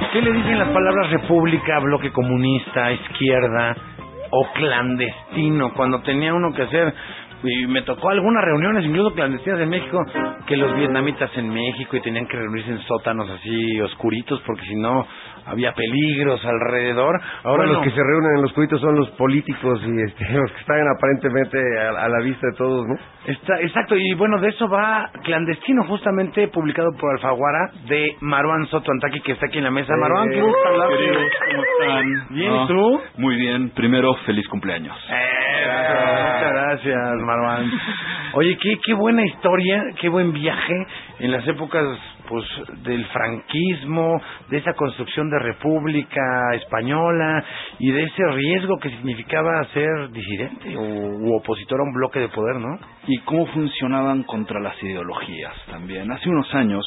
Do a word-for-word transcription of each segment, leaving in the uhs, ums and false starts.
¿Qué le dicen las palabras república, bloque comunista, izquierda o clandestino? Cuando tenía uno que hacer, y me tocó algunas reuniones, incluso clandestinas en México, que los vietnamitas en México y tenían que reunirse en sótanos así oscuritos porque si no había peligros alrededor. Ahora bueno, los que se reúnen en los oscuritos son los políticos y este, los que están aparentemente a, a la vista de todos, ¿no? Está, exacto, y bueno, de eso va Clandestino, justamente publicado por Alfaguara, de Marwan Soto Antaki, que está aquí en la mesa. Eh, Marwan, qué gusto hablar. Queridos, ¿cómo están? ¿Bien no, y tú? Muy bien, primero, feliz cumpleaños. Eh, muchas gracias, Marwan. Oye, qué, qué buena historia, qué buen viaje en las épocas pues del franquismo, de esa construcción de república española y de ese riesgo que significaba ser disidente o, u opositor a un bloque de poder, ¿no? Y cómo funcionaban contra las ideologías también. Hace unos años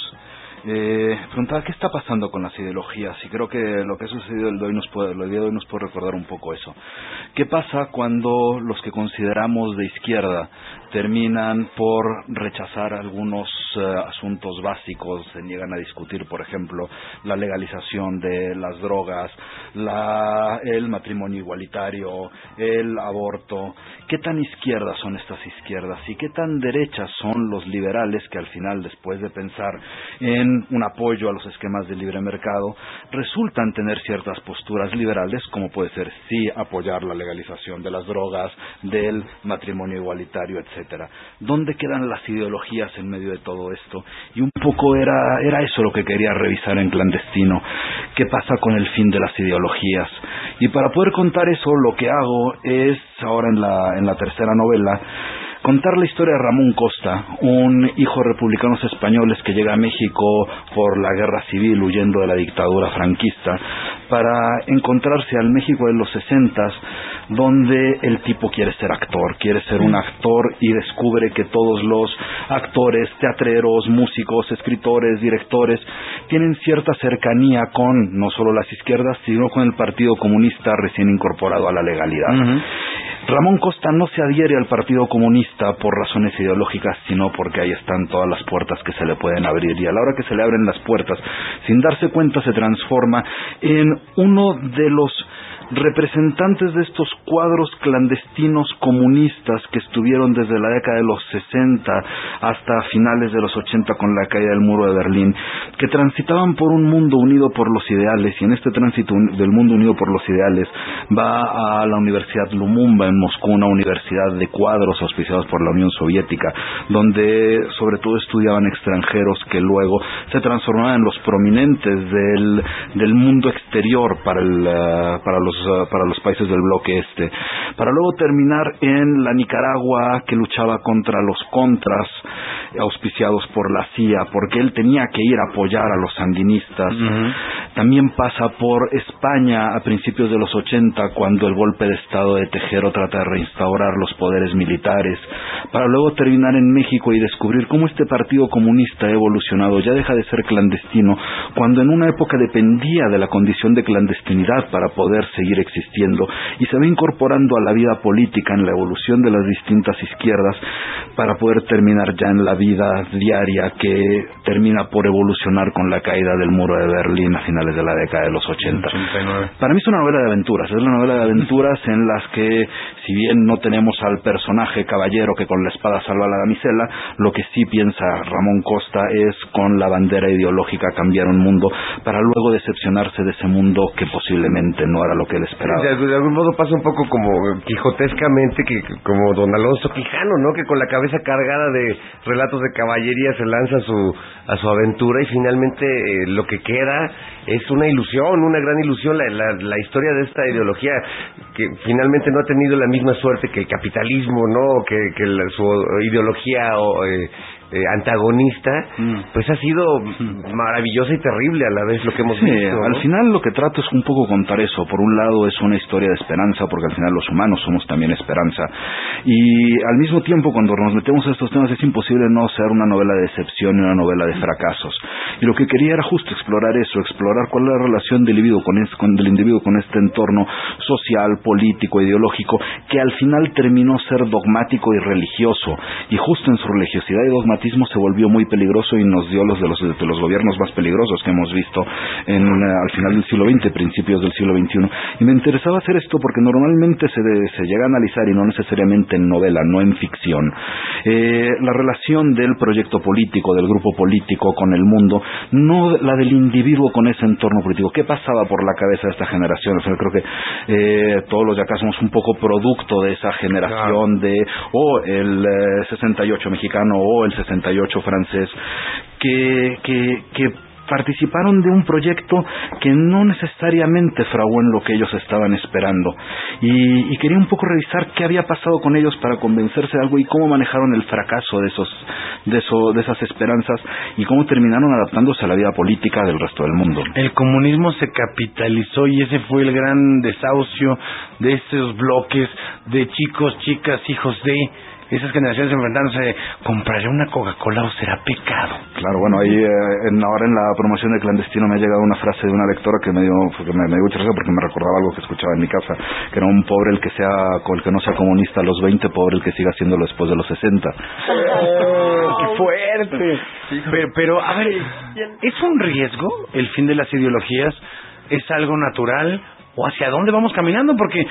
eh, preguntaba qué está pasando con las ideologías, y creo que lo que ha sucedido el de hoy nos puede, lo de hoy nos puede recordar un poco eso. ¿Qué pasa cuando los que consideramos de izquierda terminan por rechazar algunos uh, asuntos básicos, se niegan a discutir, por ejemplo, la legalización de las drogas, la, el matrimonio igualitario, el aborto? ¿Qué tan izquierdas son estas izquierdas y qué tan derechas son los liberales que al final, después de pensar en un apoyo a los esquemas de libre mercado, resultan tener ciertas posturas liberales, como puede ser sí apoyar la legalización de las drogas, del matrimonio igualitario, etcétera? ¿Dónde quedan las ideologías en medio de todo esto? Y un poco era, era eso lo que quería revisar en Clandestino. ¿Qué pasa con el fin de las ideologías? Y para poder contar eso, lo que hago es, ahora en la, en la tercera novela, contar la historia de Ramón Costa, un hijo de republicanos españoles que llega a México por la guerra civil huyendo de la dictadura franquista, para encontrarse al México de los sesentas, donde el tipo quiere ser actor, quiere ser un actor y descubre que todos los actores, teatreros, músicos, escritores, directores, tienen cierta cercanía con no solo las izquierdas, sino con el Partido Comunista recién incorporado a la legalidad. Uh-huh. Ramón Costa no se adhiere al Partido Comunista por razones ideológicas, sino porque ahí están todas las puertas que se le pueden abrir, y a la hora que se le abren las puertas, sin darse cuenta, se transforma en uno de los representantes de estos cuadros clandestinos comunistas que estuvieron desde la década de los sesenta hasta finales de los ochenta con la caída del muro de Berlín, que transitaban por un mundo unido por los ideales, y en este tránsito del mundo unido por los ideales va a la Universidad Lumumba en Moscú, una universidad de cuadros auspiciados por la Unión Soviética, donde sobre todo estudiaban extranjeros que luego se transformaban en los prominentes del, del mundo exterior para, el, uh, para los para los países del bloque este, para luego terminar en la Nicaragua, que luchaba contra los contras auspiciados por la C I A, porque él tenía que ir a apoyar a los sandinistas. Uh-huh. También pasa por España a principios de los ochenta, cuando el golpe de estado de Tejero trata de reinstaurar los poderes militares, para luego terminar en México y descubrir cómo este Partido Comunista ha evolucionado, ya deja de ser clandestino, cuando en una época dependía de la condición de clandestinidad para poder seguir existiendo, y se va incorporando a la vida política en la evolución de las distintas izquierdas, para poder terminar ya en la vida diaria que termina por evolucionar con la caída del muro de Berlín a finales de la década de los ochenta. ochenta y nueve. Para mí es una novela de aventuras, es una novela de aventuras en las que, si bien no tenemos al personaje caballero que con la espada salva a la damisela, lo que sí piensa Ramón Costa es con la bandera ideológica cambiar un mundo, para luego decepcionarse de ese mundo que posiblemente no era lo que él esperaba. De, de algún modo pasa un poco como quijotescamente, que como don Alonso Quijano, ¿no? Que con la cabeza cargada de relatos de caballería se lanza a su, a su aventura, y finalmente eh, lo que queda es una ilusión, una gran ilusión, la, la, la historia de esta ideología que finalmente no ha tenido la misma suerte que el capitalismo, ¿no? Que, que la, su ideología o, eh, eh, antagonista, mm. pues ha sido mm. maravillosa y terrible a la vez lo que hemos sí, visto, ¿no? Al final lo que trato es un poco contar eso. Por un lado es una historia de esperanza, porque al final los humanos somos también esperanza, y al mismo tiempo cuando nos metemos a estos temas es imposible no ser una novela de decepción y una novela de fracasos, y lo que quería era justo explorar eso, explorar cuál es la relación del individuo con, este, con, del individuo con este entorno social, político, ideológico, que al final terminó ser dogmático y religioso, y justo en su religiosidad y dogmatismo dogmatismo se volvió muy peligroso y nos dio los de los, de los gobiernos más peligrosos que hemos visto en, al final del siglo veinte, principios del siglo veintiuno. Y me interesaba hacer esto porque normalmente se, de, se llega a analizar, y no necesariamente en novela, no en ficción, eh, la relación del proyecto político, del grupo político con el mundo, no la del individuo con ese entorno político. ¿Qué pasaba por la cabeza de esta generación? O sea, creo que eh, todos los de acá somos un poco producto de esa generación, de o el eh, sesenta y ocho mexicano o el sesenta y ocho francés, que, que, que participaron de un proyecto que no necesariamente fraguó en lo que ellos estaban esperando, y, y quería un poco revisar qué había pasado con ellos para convencerse de algo y cómo manejaron el fracaso de esos de, eso, de esas esperanzas y cómo terminaron adaptándose a la vida política del resto del mundo. El comunismo se capitalizó y ese fue el gran desahucio de estos bloques de chicos, chicas, hijos de esas generaciones enfrentándose. ¿Compraré una Coca-Cola o será pecado? Claro, bueno, ahí eh, en, ahora en la promoción de Clandestino me ha llegado una frase de una lectora que me dio, que me, me dio mucha risa porque me recordaba algo que escuchaba en mi casa, que era un pobre el que sea, el que no sea comunista a los veinte, pobre el que siga haciéndolo después de los sesenta. Oh, ¡qué fuerte! Pero, pero, a ver, ¿es un riesgo el fin de las ideologías? ¿Es algo natural? ¿O hacia dónde vamos caminando? Porque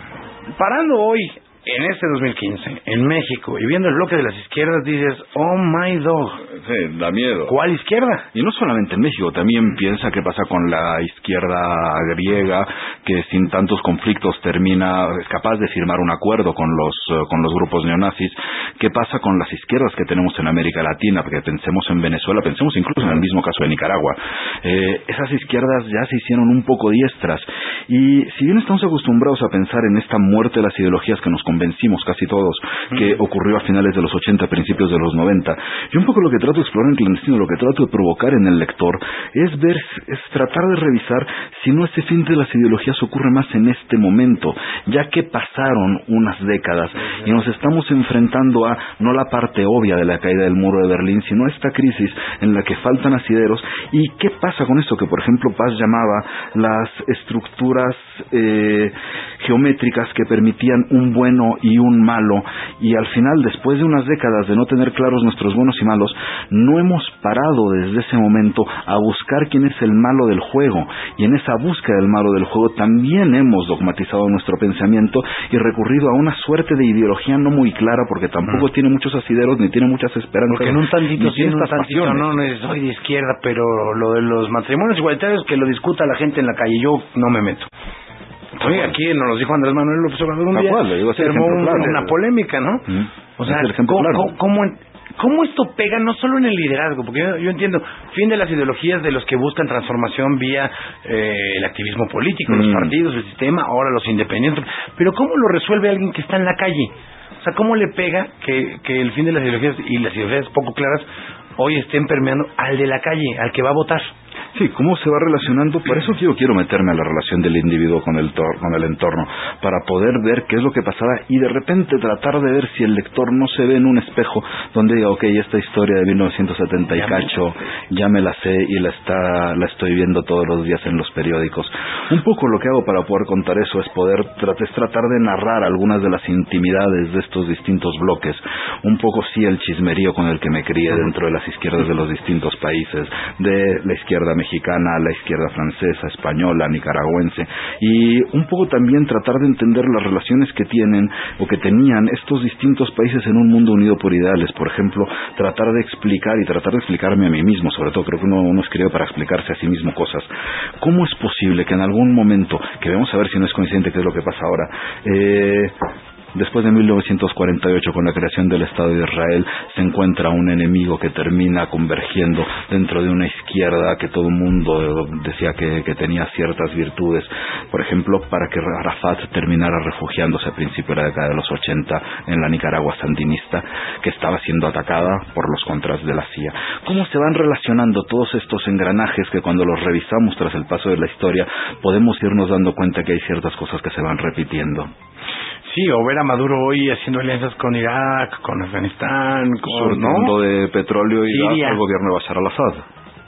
parando hoy en este dos mil quince, en México, y viendo el bloque de las izquierdas, dices, oh my dog. Sí, da miedo. ¿Cuál izquierda? Y no solamente en México, también piensa qué pasa con la izquierda griega, que sin tantos conflictos termina, es capaz de firmar un acuerdo con los, uh, con los grupos neonazis. ¿Qué pasa con las izquierdas que tenemos en América Latina? Porque pensemos en Venezuela, pensemos incluso en el mismo caso de Nicaragua. Eh, esas izquierdas ya se hicieron un poco diestras. Y si bien estamos acostumbrados a pensar en esta muerte de las ideologías que nos convencimos casi todos que ocurrió a finales de los ochenta, principios de los noventa, yo un poco lo que trato de explorar en Clandestino, lo que trato de provocar en el lector es ver, es tratar de revisar si no ese fin de las ideologías ocurre más en este momento, ya que pasaron unas décadas y nos estamos enfrentando a no la parte obvia de la caída del muro de Berlín, sino a esta crisis en la que faltan asideros. ¿Y qué pasa con esto que, por ejemplo, Paz llamaba las estructuras eh, geométricas que permitían un bueno y un malo? Y al final, después de unas décadas de no tener claros nuestros buenos y malos, no hemos parado desde ese momento a buscar quién es el malo del juego, y en esa búsqueda del malo del juego también hemos dogmatizado nuestro pensamiento y recurrido a una suerte de ideología no muy clara, porque tampoco mm. tiene muchos asideros ni tiene muchas esperanzas, porque en un tantito sí, en un tantito no, no soy de izquierda, pero lo de los matrimonios igualitarios que lo discuta la gente en la calle, yo no me meto. Oye, aquí nos lo dijo Andrés Manuel López Obrador un día, cual, se armó un, una polémica, ¿no? Mm. O sea, ¿cómo, cómo, cómo, ¿cómo esto pega no solo en el liderazgo? Porque yo, yo entiendo, fin de las ideologías de los que buscan transformación vía eh, el activismo político, mm. los partidos, el sistema, ahora los independientes, pero ¿cómo lo resuelve alguien que está en la calle? O sea, ¿cómo le pega que, que el fin de las ideologías y las ideologías poco claras hoy estén permeando al de la calle, al que va a votar? Sí, cómo se va relacionando. Por eso yo quiero meterme a la relación del individuo con el, tor con el entorno, para poder ver qué es lo que pasaba y de repente tratar de ver si el lector no se ve en un espejo donde diga, ok, esta historia de mil novecientos setenta y cacho, ya me la sé y la está la estoy viendo todos los días en los periódicos. Un poco lo que hago para poder contar eso es poder es tratar de narrar algunas de las intimidades de estos distintos bloques, un poco sí el chismerío con el que me crié dentro de las izquierdas de los distintos países, de la izquierda mexicana, la izquierda francesa, española, nicaragüense, y un poco también tratar de entender las relaciones que tienen o que tenían estos distintos países en un mundo unido por ideales. Por ejemplo, tratar de explicar y tratar de explicarme a mí mismo, sobre todo creo que uno, uno escribe para explicarse a sí mismo cosas. ¿Cómo es posible que en algún momento, que vamos a ver si no es coincidente qué es lo que pasa ahora, eh... después de mil novecientos cuarenta y ocho, con la creación del Estado de Israel, se encuentra un enemigo que termina convergiendo dentro de una izquierda que todo el mundo decía que, que tenía ciertas virtudes? Por ejemplo, para que Arafat terminara refugiándose a principios de la década de los ochenta en la Nicaragua sandinista, que estaba siendo atacada por los contras de la C I A. ¿Cómo se van relacionando todos estos engranajes que cuando los revisamos tras el paso de la historia podemos irnos dando cuenta que hay ciertas cosas que se van repitiendo? Sí, o ver a Maduro hoy haciendo alianzas con Irak, con Afganistán, con surtiendo ¿no? de petróleo y gas al gobierno de Bashar al-Assad.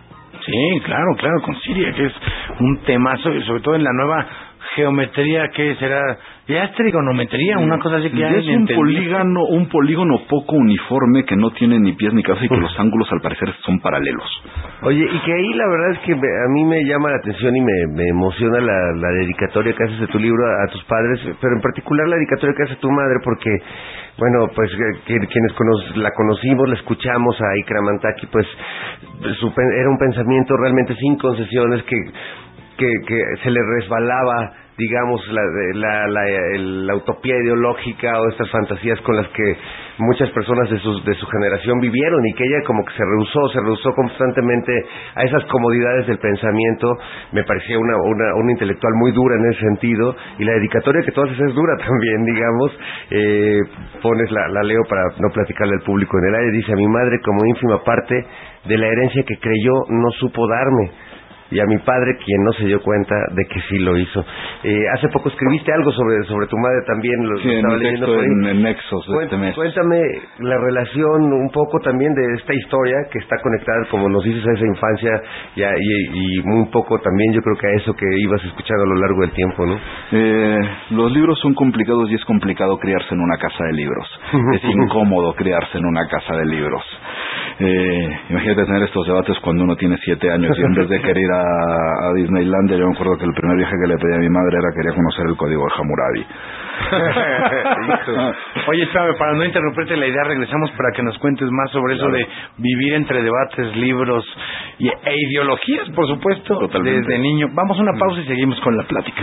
Sí, claro, claro, con Siria, que es un temazo, sobre todo en la nueva geometría que será Ya es trigonometría, una cosa así que ya es un polígono, un polígono poco uniforme que no tiene ni pies ni cabeza y que los ángulos al parecer son paralelos. Oye, y que ahí la verdad es que me, a mí me llama la atención y me, me emociona la, la dedicatoria que haces de tu libro a, a tus padres, pero en particular la dedicatoria que hace tu madre, porque, bueno, pues que, quienes cono, la conocimos, la escuchamos a Ikra Mantaki, pues su, era un pensamiento realmente sin concesiones que, que, que se le resbalaba, digamos, la, la, la, la utopía ideológica o estas fantasías con las que muchas personas de su, de su generación vivieron, y que ella como que se rehusó, se rehusó constantemente a esas comodidades del pensamiento. Me parecía una, una, una intelectual muy dura en ese sentido, y la dedicatoria que tú haces es dura también, digamos. Eh, pones la, la leo para no platicarle al público en el aire. Dice: a mi madre, como ínfima parte de la herencia que creyó no supo darme, y a mi padre, quien no se dio cuenta de que sí lo hizo. Eh, hace poco escribiste algo sobre sobre tu madre también, lo, sí, lo estaba en leyendo texto por ahí. En, en Nexos de este mes. Cuéntame la relación un poco también de esta historia que está conectada, como nos dices, a esa infancia y, a, y, y un poco también yo creo que a eso que ibas escuchando a lo largo del tiempo, ¿no? Eh, los libros son complicados y es complicado criarse en una casa de libros. Es incómodo criarse en una casa de libros. Eh, imagínate tener estos debates cuando uno tiene siete años y en vez de querer ir a, a Disneylandia, yo me acuerdo que el primer viaje que le pedí a mi madre era quería conocer el código de Hammurabi. Oye, espérame, para no interrumpirte la idea, regresamos para que nos cuentes más sobre claro. eso de vivir entre debates, libros y, e ideologías, por supuesto, totalmente. Desde niño. Vamos a una pausa y seguimos con la plática.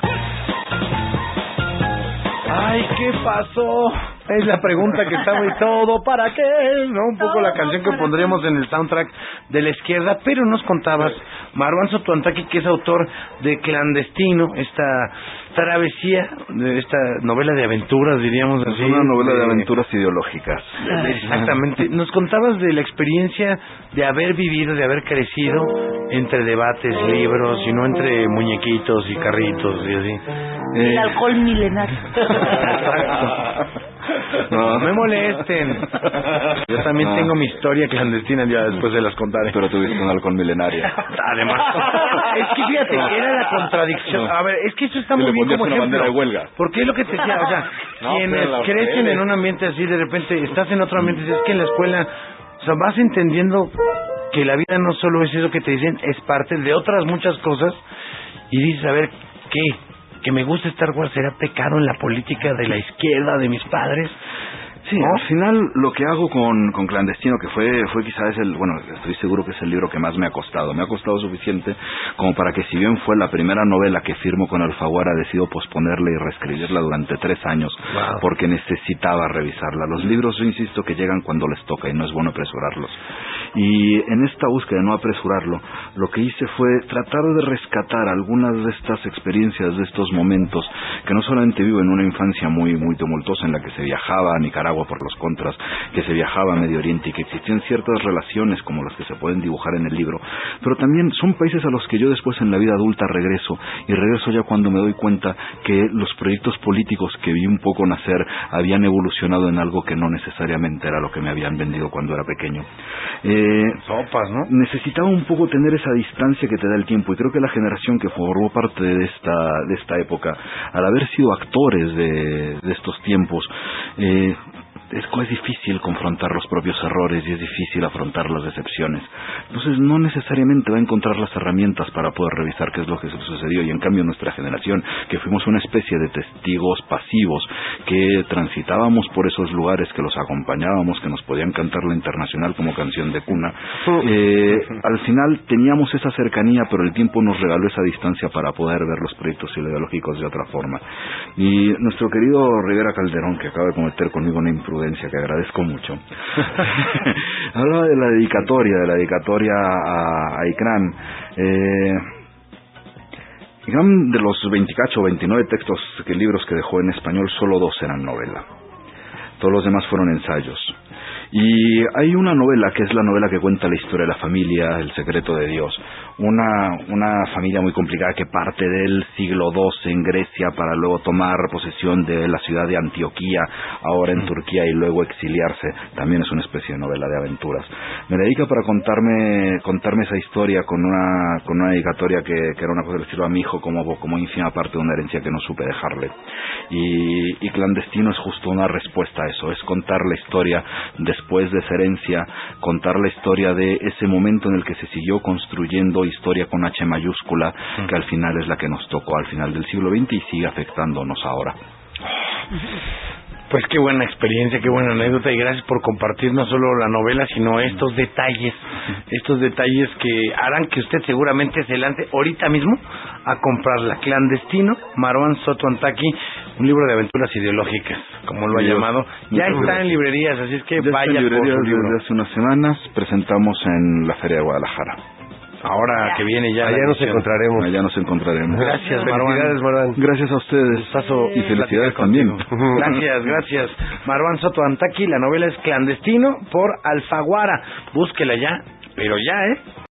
Ay, ¿qué pasó? Es la pregunta que estaba y todo, ¿para qué? ¿No? Un poco la canción que pondríamos en el soundtrack de la izquierda, pero nos contabas, Marwan Sotuantaki, que es autor de Clandestino, esta travesía, de esta novela de aventuras, diríamos así. Es una novela de, de aventuras ideológicas. Exactamente. Nos contabas de la experiencia de haber vivido, de haber crecido entre debates, libros, y no entre muñequitos y carritos y así. El eh... alcohol milenario. No me molesten. Yo también no. tengo mi historia clandestina, ya después se las contaré. Pero tuviste un halcón milenario. Además, es que fíjate, era la contradicción. A ver, es que eso está muy bien como ejemplo. Bandera de huelga. Porque es lo que te decía, o sea, no, quienes crecen en un ambiente así, de repente estás en otro ambiente, es que en la escuela, o sea, vas entendiendo que la vida no solo es eso que te dicen, es parte de otras muchas cosas, y dices, a ver, ¿qué? Que me gusta Star Wars, ¿será pecado en la política de la izquierda de mis padres? Sí, ¿no? Al final lo que hago con, con Clandestino, que fue fue quizás el, bueno, estoy seguro que es el libro que más me ha costado. Me ha costado suficiente como para que, si bien fue la primera novela que firmo con Alfaguara, decido posponerla y reescribirla durante tres años, wow. porque necesitaba revisarla. Los libros, yo insisto, que llegan cuando les toca y no es bueno apresurarlos. Y en esta búsqueda de no apresurarlo, lo que hice fue tratar de rescatar algunas de estas experiencias, de estos momentos, que no solamente vivo en una infancia muy muy tumultuosa en la que se viajaba a Nicaragua por los contras, que se viajaba a Medio Oriente y que existían ciertas relaciones como las que se pueden dibujar en el libro, pero también son países a los que yo después en la vida adulta regreso, y regreso ya cuando me doy cuenta que los proyectos políticos que vi un poco nacer habían evolucionado en algo que no necesariamente era lo que me habían vendido cuando era pequeño. Eh, Sopas, ¿no? Necesitaba un poco tener esa distancia que te da el tiempo, y creo que la generación que formó parte de esta de esta época, al haber sido actores de, de estos tiempos, eh, es, es difícil confrontar los propios errores y es difícil afrontar las decepciones. Entonces no necesariamente va a encontrar las herramientas para poder revisar qué es lo que sucedió, y en cambio nuestra generación, que fuimos una especie de testigos pasivos, que transitábamos por esos lugares, que los acompañábamos, que nos podían cantar la Internacional como canción de cuna, eh, al final teníamos esa cercanía, pero el tiempo nos regaló esa distancia para poder ver los proyectos ideológicos de otra forma. Y nuestro querido Rivera Calderón, que acaba de cometer conmigo una imprudencia que agradezco mucho, hablaba de la dedicatoria, de la dedicatoria a, a Ikram. Eh, Ikram, de los veinticacho o veintinueve textos, que libros que dejó en español, solo dos eran novela. Todos los demás fueron ensayos. Y hay una novela que es la novela que cuenta la historia de la familia, El secreto de Dios, una, una familia muy complicada que parte del siglo doce en Grecia para luego tomar posesión de la ciudad de Antioquía, ahora en Turquía, y luego exiliarse. También es una especie de novela de aventuras. Me dedica para contarme contarme esa historia con una con una dedicatoria que, que era una cosa del estilo a mi hijo como, como ínfima parte de una herencia que no supe dejarle. Y, y Clandestino es justo una respuesta a eso, es contar la historia después de esa herencia, contar la historia de ese momento en el que se siguió construyendo historia con H mayúscula, que al final es la que nos tocó al final del siglo veinte y sigue afectándonos ahora. Pues qué buena experiencia, qué buena anécdota, y gracias por compartir no solo la novela, sino estos detalles, estos detalles que harán que usted seguramente se lance ahorita mismo a comprarla. Clandestino, Marwan Soto Antaki, un libro de aventuras ideológicas, como lo ha Dios, llamado. Ya está en librerías, así es que ya vaya por su libro. Desde hace unas semanas presentamos en la Feria de Guadalajara. Ahora que viene ya. Allá nos encontraremos. Allá nos encontraremos. Gracias, Marwan. Felicidades, Marwan. Gracias a ustedes. Gustazo y felicidades también. Gracias, gracias. Marwan Soto Antaki, la novela es Clandestino por Alfaguara. Búsquela ya, pero ya, ¿eh?